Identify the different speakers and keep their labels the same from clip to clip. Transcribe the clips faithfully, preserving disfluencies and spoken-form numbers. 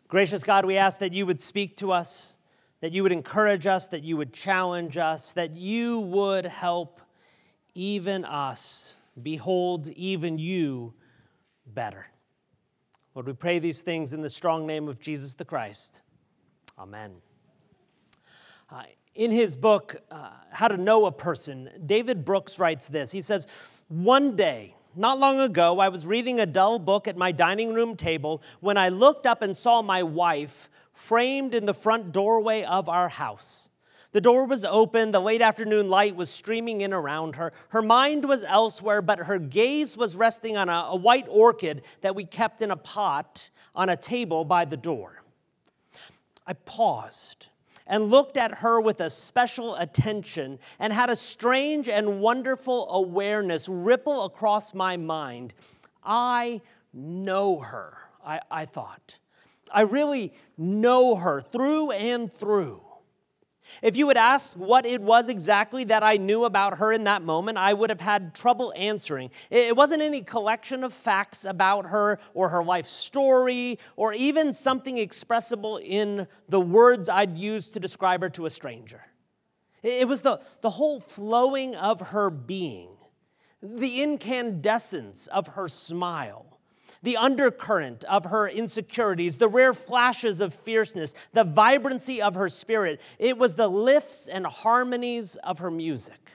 Speaker 1: Gracious God, we ask that you would speak to us, that you would encourage us, that you would challenge us, that you would help even us behold even you better. Lord, we pray these things in the strong name of Jesus the Christ. Amen. Uh, in his book, uh, How to Know a Person, David Brooks writes this. He says, "One day, not long ago, I was reading a dull book at my dining room table when I looked up and saw my wife framed in the front doorway of our house. The door was open, the late afternoon light was streaming in around her. Her mind was elsewhere, but her gaze was resting on a, a white orchid that we kept in a pot on a table by the door. I paused and looked at her with a special attention and had a strange and wonderful awareness ripple across my mind. I know her, I, I thought. I really know her through and through. If you had asked what it was exactly that I knew about her in that moment, I would have had trouble answering. It wasn't any collection of facts about her or her life story or even something expressible in the words I'd use to describe her to a stranger. It was the, the whole flowing of her being, the incandescence of her smile, the undercurrent of her insecurities, the rare flashes of fierceness, the vibrancy of her spirit. It was the lifts and harmonies of her music.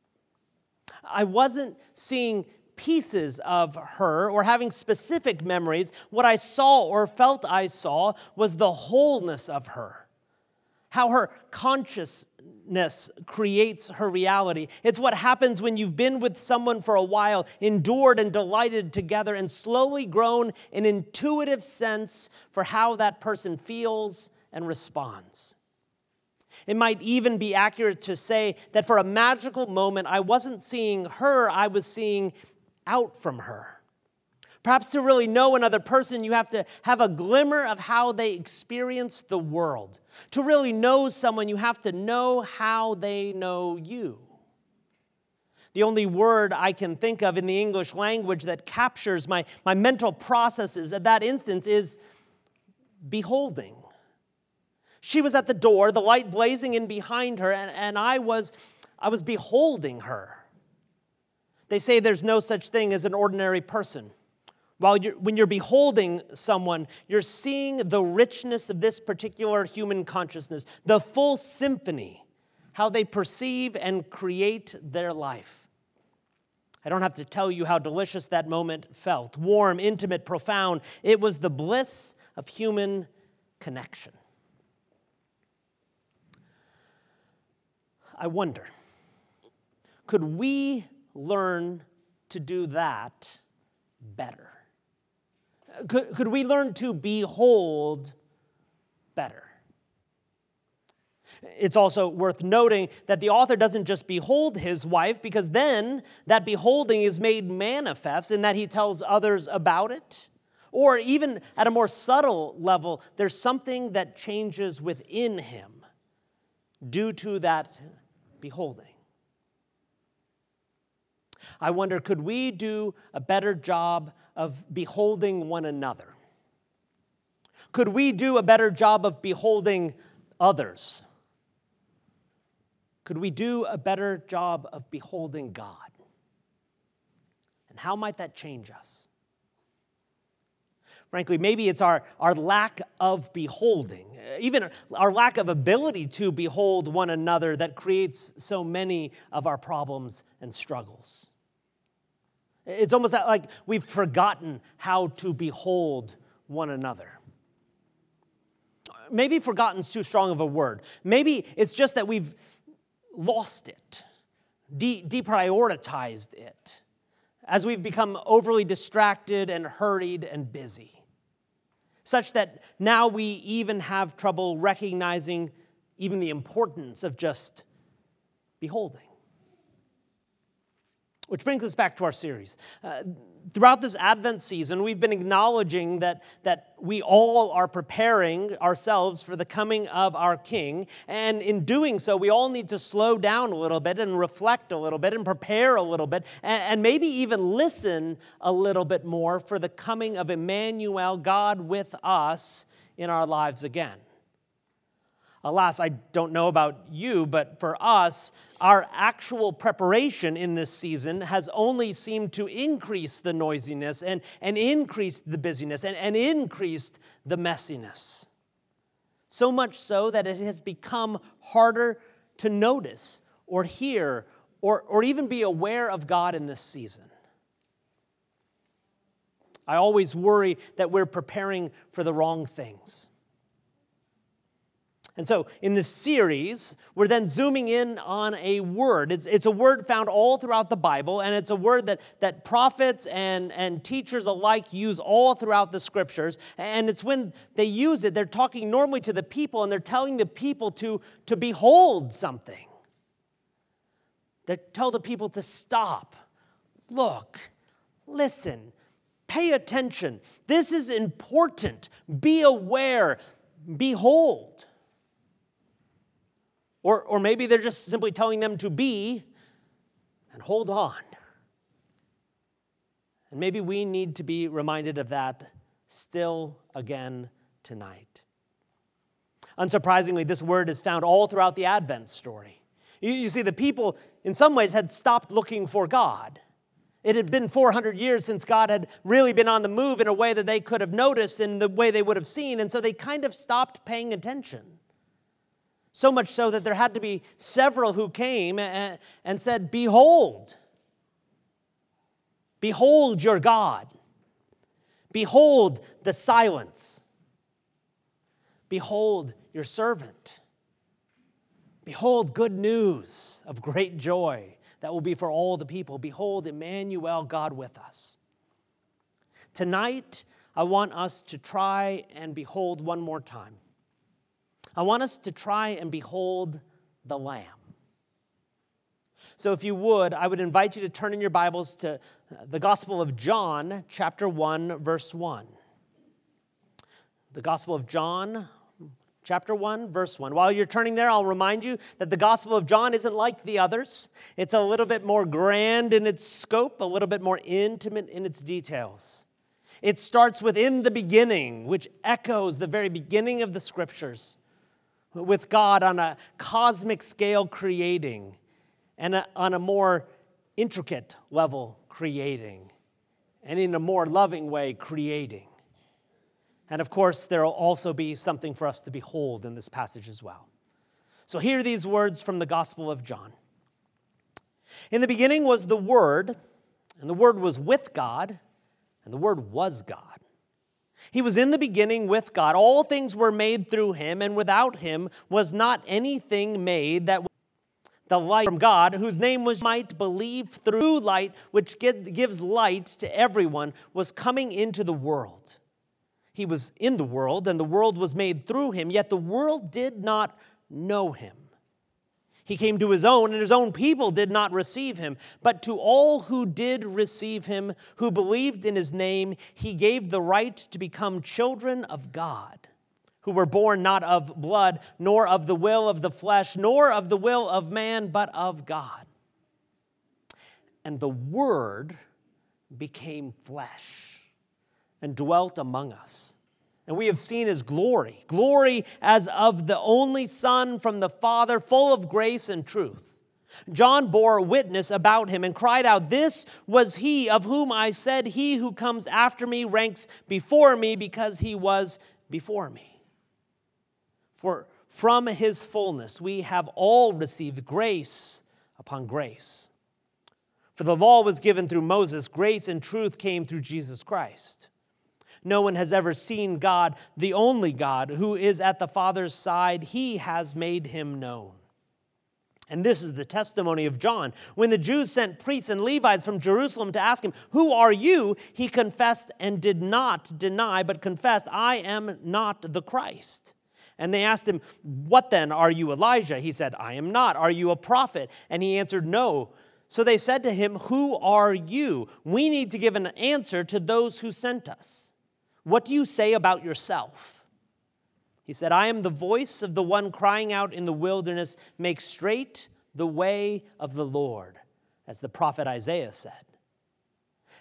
Speaker 1: I wasn't seeing pieces of her or having specific memories. What I saw or felt I saw was the wholeness of her, how her consciousness creates her reality. It's what happens when you've been with someone for a while, endured and delighted together, and slowly grown an intuitive sense for how that person feels and responds. It might even be accurate to say that for a magical moment, I wasn't seeing her, I was seeing out from her. Perhaps to really know another person, you have to have a glimmer of how they experience the world. To really know someone, you have to know how they know you. The only word I can think of in the English language that captures my, my mental processes at that instance is beholding. She was at the door, the light blazing in behind her, and, and I was, I was beholding her. They say there's no such thing as an ordinary person. While you're, when you're beholding someone, you're seeing the richness of this particular human consciousness, the full symphony, how they perceive and create their life. I don't have to tell you how delicious that moment felt. Warm, intimate, profound. It was the bliss of human connection. I wonder, could we learn to do that better? Could, could we learn to behold better? It's also worth noting that the author doesn't just behold his wife, because then that beholding is made manifest in that he tells others about it. Or even at a more subtle level, there's something that changes within him due to that beholding. I wonder, could we do a better job of beholding one another? Could we do a better job of beholding others? Could we do a better job of beholding God? And how might that change us? Frankly, maybe it's our, our lack of beholding, even our lack of ability to behold one another that creates so many of our problems and struggles. It's almost like we've forgotten how to behold one another. Maybe forgotten's too strong of a word. Maybe it's just that we've lost it, de- deprioritized it, as we've become overly distracted and hurried and busy, such that now we even have trouble recognizing even the importance of just beholding. Which brings us back to our series. Uh, throughout this Advent season, we've been acknowledging that, that we all are preparing ourselves for the coming of our King. And in doing so, we all need to slow down a little bit and reflect a little bit and prepare a little bit and, and maybe even listen a little bit more for the coming of Emmanuel, God with us, in our lives again. Alas, I don't know about you, but for us, our actual preparation in this season has only seemed to increase the noisiness and, and increase the busyness and, and increased the messiness. So much so that it has become harder to notice or hear or, or even be aware of God in this season. I always worry that we're preparing for the wrong things. And so in this series, we're then zooming in on a word. It's, it's a word found all throughout the Bible, and it's a word that, that prophets and, and teachers alike use all throughout the scriptures. And it's when they use it, they're talking normally to the people, and they're telling the people to, to behold something. They tell the people to stop, look, listen, pay attention. This is important. Be aware. Behold. Or, or maybe they're just simply telling them to be and hold on. And maybe we need to be reminded of that still again tonight. Unsurprisingly, this word is found all throughout the Advent story. You, you see, the people in some ways had stopped looking for God. It had been four hundred years since God had really been on the move in a way that they could have noticed, in the way they would have seen, and so they kind of stopped paying attention. So much so that there had to be several who came and, and said, behold, behold your God. Behold the silence. Behold your servant. Behold good news of great joy that will be for all the people. Behold, Emmanuel, God with us. Tonight, I want us to try and behold one more time. I want us to try and behold the Lamb. So if you would, I would invite you to turn in your Bibles to the Gospel of John, chapter one, verse one. The Gospel of John, chapter one, verse one. While you're turning there, I'll remind you that the Gospel of John isn't like the others. It's a little bit more grand in its scope, a little bit more intimate in its details. It starts with "in the beginning," which echoes the very beginning of the Scriptures, with God on a cosmic scale creating, and a, on a more intricate level creating, and in a more loving way creating. And of course, there will also be something for us to behold in this passage as well. So hear these words from the Gospel of John. In the beginning was the Word, and the Word was with God, and the Word was God. He was in the beginning with God. All things were made through him, and without him was not anything made that the light from God, whose name was might believe through light, which gives light to everyone, was coming into the world. He was in the world, and the world was made through him, yet the world did not know him. He came to his own, and his own people did not receive him. But to all who did receive him, who believed in his name, he gave the right to become children of God, who were born not of blood, nor of the will of the flesh, nor of the will of man, but of God. And the Word became flesh and dwelt among us. And we have seen his glory, glory as of the only Son from the Father, full of grace and truth. John bore witness about him and cried out, "This was he of whom I said, he who comes after me ranks before me, because he was before me." For from his fullness we have all received grace upon grace. For the law was given through Moses, grace and truth came through Jesus Christ. No one has ever seen God, the only God, who is at the Father's side. He has made him known. And this is the testimony of John. When the Jews sent priests and Levites from Jerusalem to ask him, "Who are you?" he confessed and did not deny, but confessed, "I am not the Christ." And they asked him, "What then? Are you Elijah?" He said, "I am not." "Are you a prophet?" And he answered, "No." So they said to him, "Who are you? We need to give an answer to those who sent us. What do you say about yourself?" He said, "I am the voice of the one crying out in the wilderness, 'Make straight the way of the Lord,' as the prophet Isaiah said."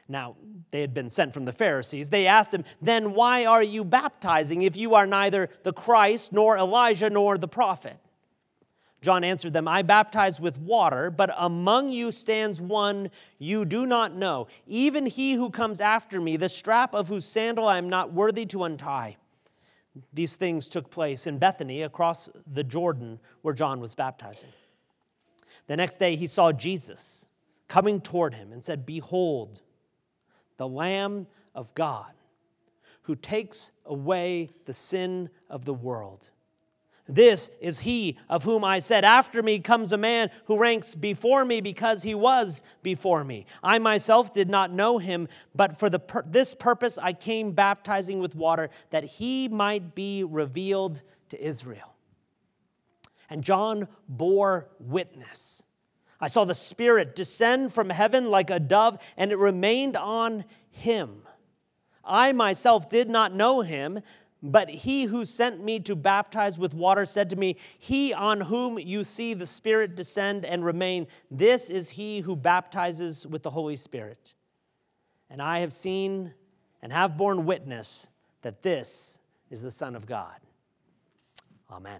Speaker 1: Now, they had been sent from the Pharisees. They asked him, "Then why are you baptizing if you are neither the Christ, nor Elijah, nor the prophet?" John answered them, "I baptize with water, but among you stands one you do not know, even he who comes after me, the strap of whose sandal I am not worthy to untie." These things took place in Bethany, across the Jordan, where John was baptizing. The next day he saw Jesus coming toward him and said, "Behold, the Lamb of God, who takes away the sin of the world. This is he of whom I said, 'After me comes a man who ranks before me because he was before me.' I myself did not know him, but for the pur- this purpose I came baptizing with water, that he might be revealed to Israel." And John bore witness. "I saw the Spirit descend from heaven like a dove, and it remained on him. I myself did not know him, but he who sent me to baptize with water said to me, 'He on whom you see the Spirit descend and remain, this is he who baptizes with the Holy Spirit.' And I have seen and have borne witness that this is the Son of God." Amen.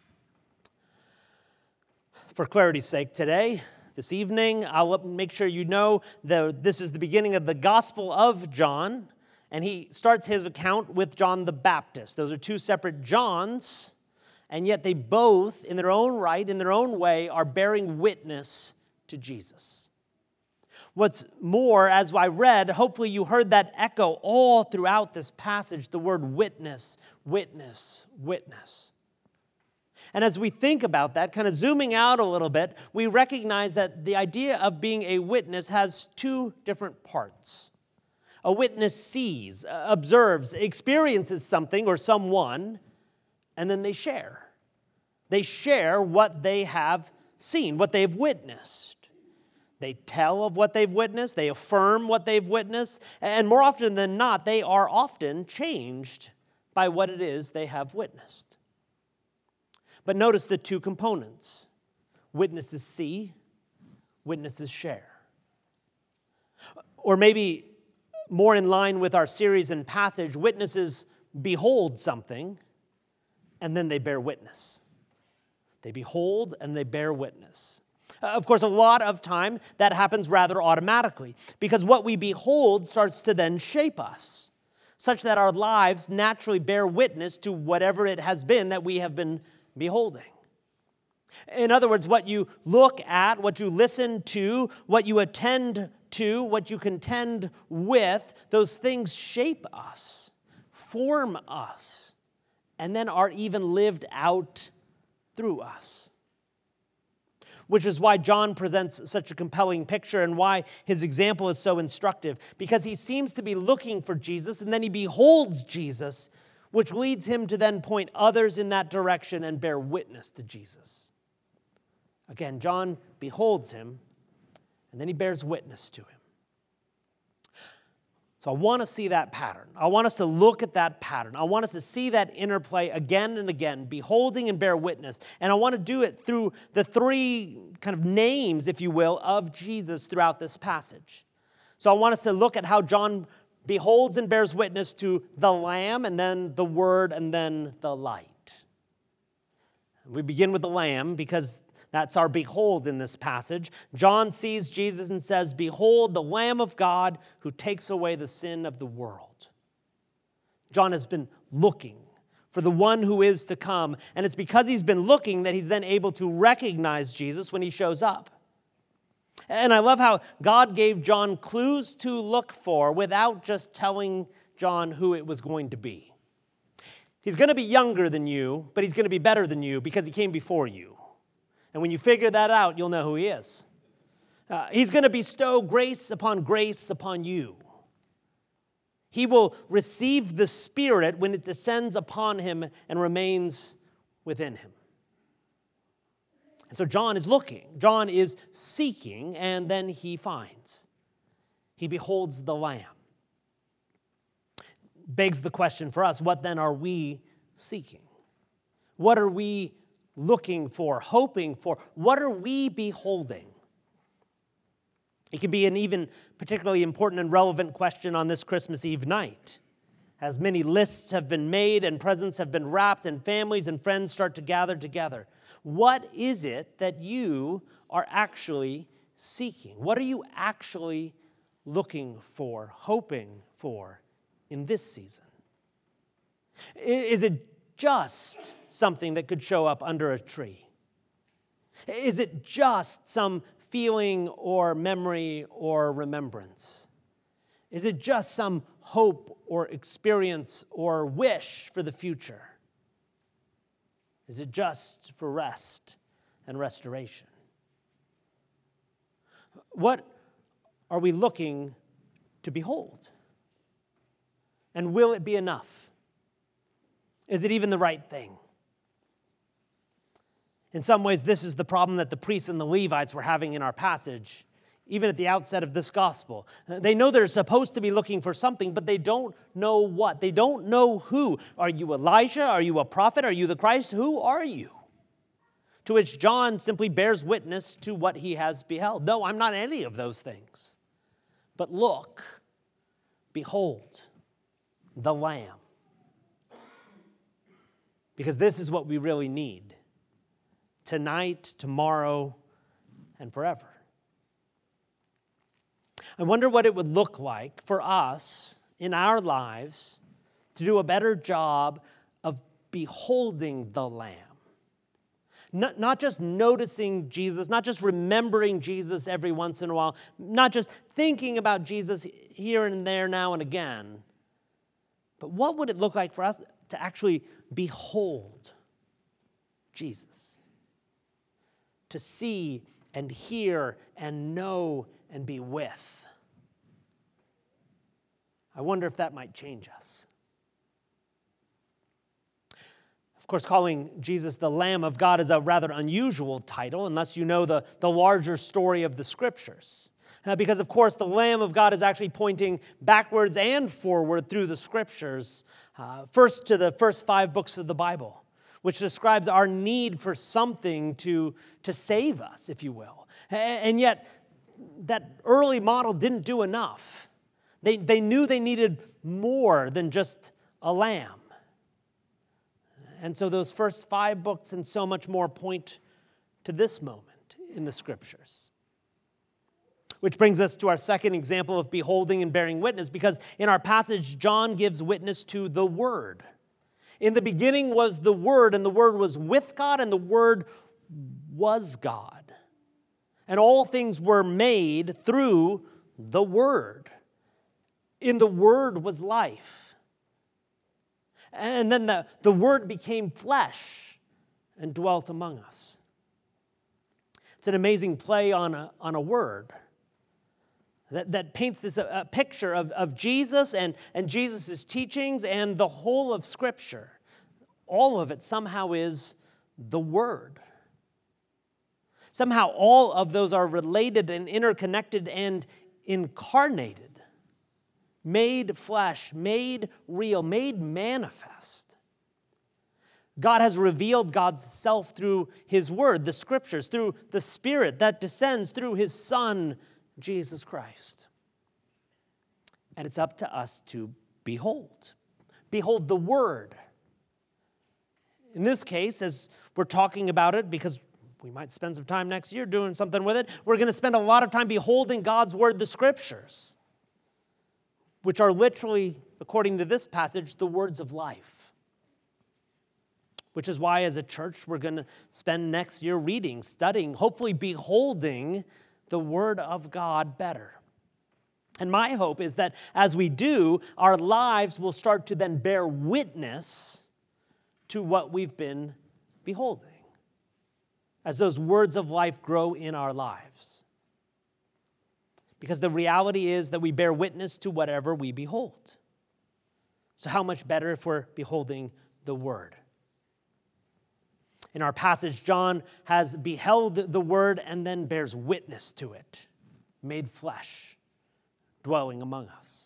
Speaker 1: For clarity's sake today, this evening, I'll make sure you know that this is the beginning of the Gospel of John, and he starts his account with John the Baptist. Those are two separate Johns, and yet they both, in their own right, in their own way, are bearing witness to Jesus. What's more, as I read, hopefully you heard that echo all throughout this passage, the word witness, witness, witness. And as we think about that, kind of zooming out a little bit, we recognize that the idea of being a witness has two different parts. A witness sees, observes, experiences something or someone, and then they share. They share what they have seen, what they've witnessed. They tell of what they've witnessed, they affirm what they've witnessed, and more often than not, they are often changed by what it is they have witnessed. But notice the two components. Witnesses see, witnesses share. Or maybe more in line with our series and passage, witnesses behold something, and then they bear witness. They behold and they bear witness. Uh, of course, a lot of time that happens rather automatically, because what we behold starts to then shape us, such that our lives naturally bear witness to whatever it has been that we have been beholding. In other words, what you look at, what you listen to, what you attend to, what you contend with, those things shape us, form us, and then are even lived out through us. Which is why John presents such a compelling picture and why his example is so instructive, because he seems to be looking for Jesus, and then he beholds Jesus, which leads him to then point others in that direction and bear witness to Jesus. Again, John beholds him, and then he bears witness to him. So I want to see that pattern. I want us to look at that pattern. I want us to see that interplay again and again, beholding and bear witness. And I want to do it through the three kind of names, if you will, of Jesus throughout this passage. So I want us to look at how John beholds and bears witness to the Lamb, and then the Word, and then the light. We begin with the Lamb because that's our behold in this passage. John sees Jesus and says, "Behold, the Lamb of God who takes away the sin of the world." John has been looking for the one who is to come, and it's because he's been looking that he's then able to recognize Jesus when he shows up. And I love how God gave John clues to look for without just telling John who it was going to be. He's going to be younger than you, but he's going to be better than you because he came before you. And when you figure that out, you'll know who he is. Uh, he's going to bestow grace upon grace upon you. He will receive the Spirit when it descends upon him and remains within him. And so John is looking, John is seeking, and then he finds. He beholds the Lamb. Begs the question for us, what then are we seeking? What are we looking for, hoping for? What are we beholding? It can be an even particularly important and relevant question on this Christmas Eve night, as many lists have been made and presents have been wrapped and families and friends start to gather together. What is it that you are actually seeking? What are you actually looking for, hoping for in this season? Is it just something that could show up under a tree? Is it just some feeling or memory or remembrance? Is it just some hope or experience or wish for the future? Is it just for rest and restoration? What are we looking to behold? And will it be enough? Is it even the right thing? In some ways, this is the problem that the priests and the Levites were having in our passage, even at the outset of this gospel. They know they're supposed to be looking for something, but they don't know what. They don't know who. Are you Elijah? Are you a prophet? Are you the Christ? Who are you? To which John simply bears witness to what he has beheld. No, I'm not any of those things. But look, behold, the Lamb. Because this is what we really need. Tonight, tomorrow, and forever. I wonder what it would look like for us in our lives to do a better job of beholding the Lamb. Not, not just noticing Jesus, not just remembering Jesus every once in a while, not just thinking about Jesus here and there now and again, but what would it look like for us to actually behold Jesus? To see and hear and know and be with. I wonder if that might change us. Of course, calling Jesus the Lamb of God is a rather unusual title, unless you know the, the larger story of the Scriptures. Uh, because, of course, the Lamb of God is actually pointing backwards and forward through the Scriptures, uh, first to the first five books of the Bible, which describes our need for something to, to save us, if you will. And yet, that early model didn't do enough. They, they knew they needed more than just a lamb. And so those first five books and so much more point to this moment in the Scriptures. Which brings us to our second example of beholding and bearing witness, because in our passage, John gives witness to the Word. In the beginning was the Word, and the Word was with God, and the Word was God. And all things were made through the Word. In the Word was life. And then the, the Word became flesh and dwelt among us. It's an amazing play on a, on a word that, that paints this a, a picture of, of Jesus and, and Jesus' teachings and the whole of Scripture. All of it somehow is the Word. Somehow all of those are related and interconnected and incarnated. Made flesh, made real, made manifest. God has revealed God's self through His Word, the Scriptures, through the Spirit that descends through His Son, Jesus Christ. And it's up to us to behold. Behold the Word. In this case, as we're talking about it, because we might spend some time next year doing something with it, we're going to spend a lot of time beholding God's Word, the Scriptures, which are literally, according to this passage, the words of life. Which is why, as a church, we're going to spend next year reading, studying, hopefully beholding the Word of God better. And my hope is that as we do, our lives will start to then bear witness to what we've been beholding, as those words of life grow in our lives. Because the reality is that we bear witness to whatever we behold. So how much better if we're beholding the Word? In our passage, John has beheld the Word and then bears witness to it, made flesh, dwelling among us.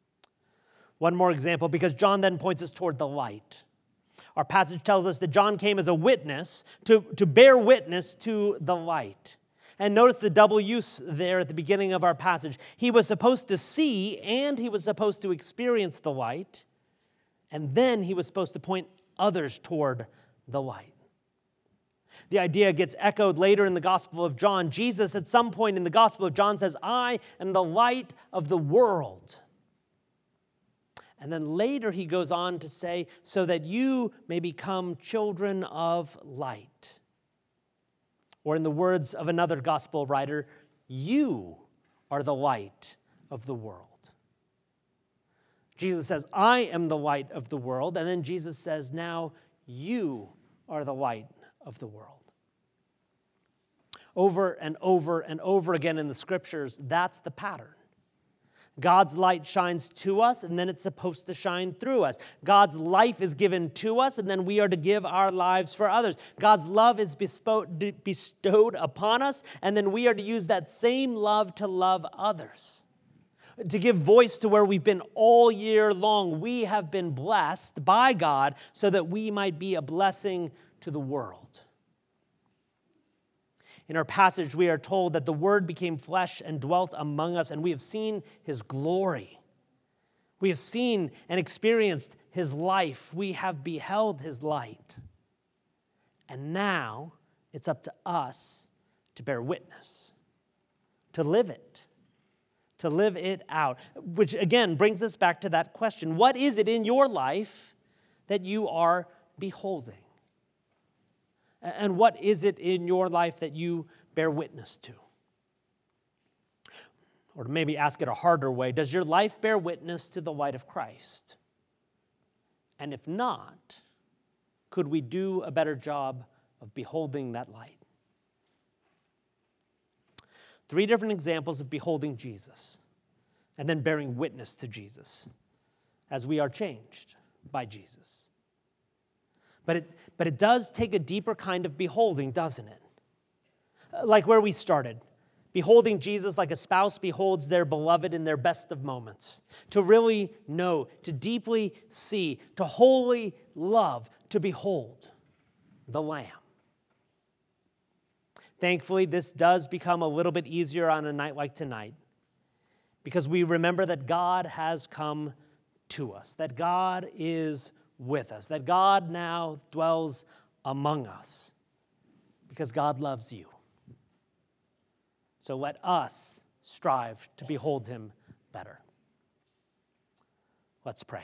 Speaker 1: One more example, because John then points us toward the light. Our passage tells us that John came as a witness to, to bear witness to the light. And notice the double use there at the beginning of our passage. He was supposed to see and he was supposed to experience the light, and then he was supposed to point others toward the light. The idea gets echoed later in the Gospel of John. Jesus, at some point in the Gospel of John, says, "I am the light of the world." And then later he goes on to say, "so that you may become children of light." Or in the words of another gospel writer, "You are the light of the world." Jesus says, "I am the light of the world." And then Jesus says, "Now you are the light of the world." Over and over and over again in the scriptures, that's the pattern. God's light shines to us, and then it's supposed to shine through us. God's life is given to us, and then we are to give our lives for others. God's love is bestowed upon us, and then we are to use that same love to love others. To give voice to where we've been all year long. We have been blessed by God so that we might be a blessing to the world. In our passage, we are told that the Word became flesh and dwelt among us, and we have seen His glory. We have seen and experienced His life. We have beheld His light. And now it's up to us to bear witness, to live it, to live it out, which again brings us back to that question. What is it in your life that you are beholding? And what is it in your life that you bear witness to? Or to maybe ask it a harder way, does your life bear witness to the light of Christ? And if not, could we do a better job of beholding that light? Three different examples of beholding Jesus and then bearing witness to Jesus as we are changed by Jesus. But it, but it does take a deeper kind of beholding, doesn't it? Like where we started, beholding Jesus like a spouse beholds their beloved in their best of moments. To really know, to deeply see, to wholly love, to behold the Lamb. Thankfully, this does become a little bit easier on a night like tonight because we remember that God has come to us, that God is with us, that God now dwells among us because God loves you. So let us strive to behold Him better. Let's pray.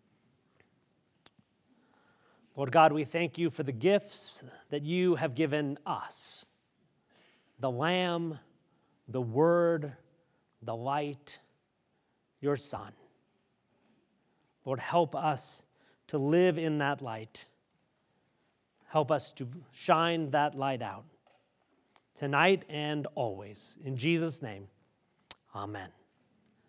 Speaker 1: Lord God, we thank you for the gifts that you have given us. The Lamb, the Word, the light, your Son. Lord, help us to live in that light. Help us to shine that light out tonight and always. In Jesus' name, amen.